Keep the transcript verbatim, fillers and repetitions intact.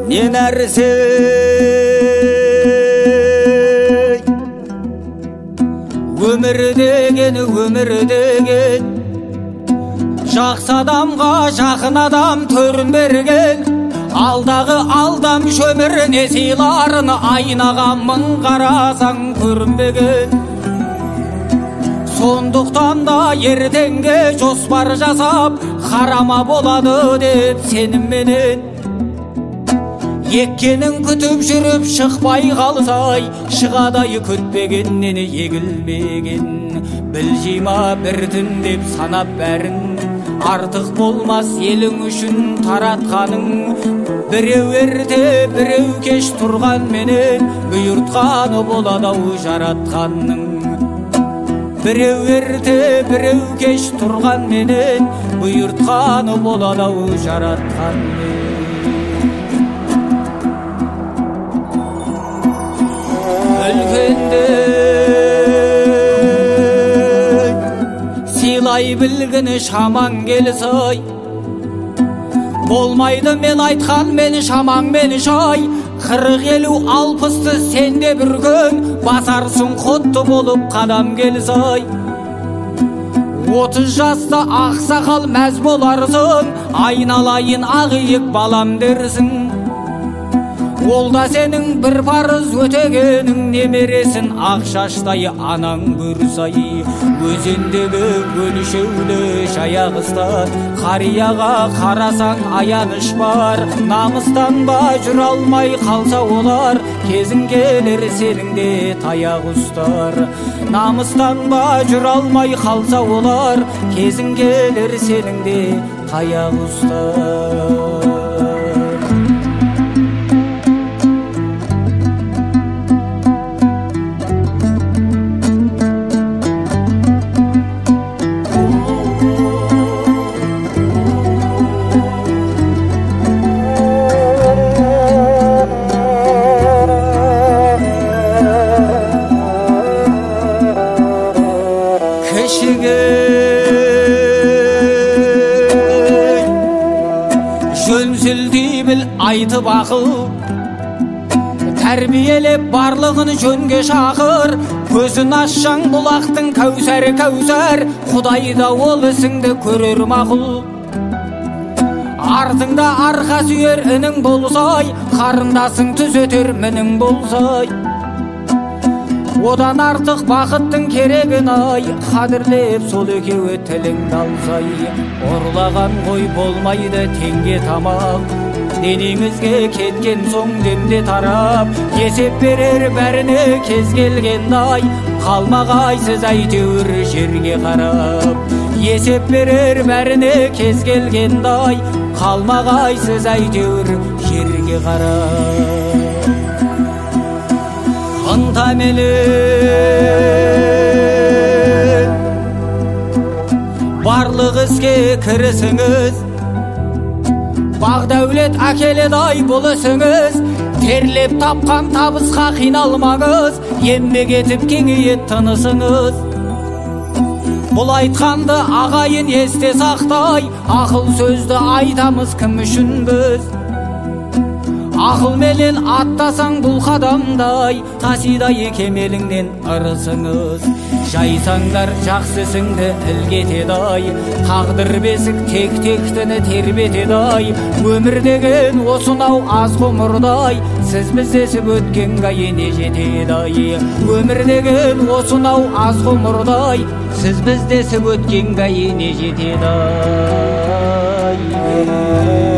не нәрсе өмір деген өмір деген жақсы адамға жақын адам төрін берген алдағы алдам шөміріне сыйларын айнаға мың қарасаң көрінбеген сондықтан да ертеңге жоспар жасап қарама болады деп сенімменен еккенін күтіп жүріп шықпай қалсай шығадай күтпегеннен егілмеген білжима бірдін деп санап бәрін артық болмас елің үшін таратқаның біреу ерте біреу кеш тұрған менен бұйыртқаны болады-ау жаратқанның біреу ерте біреу кеш тұрған менен бұйыртқаны болады-ау жаратқанның үлкенде сыйлай білгіні шамаң келсай болмайды мен айтқан мені шамаң мені шай қырық елу алпысты сенде бір күн басарсың құтты болып қадам келсай отыз жаста ақсақал мәз боларсың айналайын ақиық балам дерсің ол да сенің бір парыз өтегенің немересін ақ шаштай анаң көрсай өзендегі өлшеулі жаяғыстан қарияға қарасаң аяныш бар намыстан ба жүре алмай қалса олар кезің келер сенің де таяқ ұстар намыстан ба жүре алмай қалса олар кезің келер сенің де таяқ ұстар жөнсілдей біл айтып ақыл тәрбиелеп барлығын жөнге шақыр көзін ашсаң бұлақтың кәусәрі кәусар құдайда ол ісіңді көрер мақұл артыңда арқа сүйер інің болсай қарындасың түзетер мінің болсай одан артық бақыттың керегін ай қадірлеп сол екеуі тіліңді алсай ұрлаған ғой болмайды теңге тамақ денеңізге кеткен соң демде тарап есеп берер бәріне кез келгендай қалмағайсыз әйтеуір жерге қарап есеп берер бәріне кез келгендай қалмағайсыз әйтеуір жерге қарап ынтаменен барлық іске кірісіңіз бақ дәулет әкеледі-ай бұл ісіңіз терлеп тапқан табысқа қиналмаңыз еңбек етіп кеңейет тынысыңыз бұл айтқанды ағайын есте сақтай ақыл сөзді айтамыз кім үшін біз ақылменен аттасаң бұл қадамдай тасидай кемеліңнен ырысыңыз жайсаңдар жақсы ісіңді ілгетеді-ай тағдыр бесік тек тектіні тербетеді-ай өмір деген осынау аз ғұмырдай сіз біздесіп өткенге не жетеді-ай өмір деген осынау аз ғұмырдай сіз біздесіп өткенге не жетеді-ай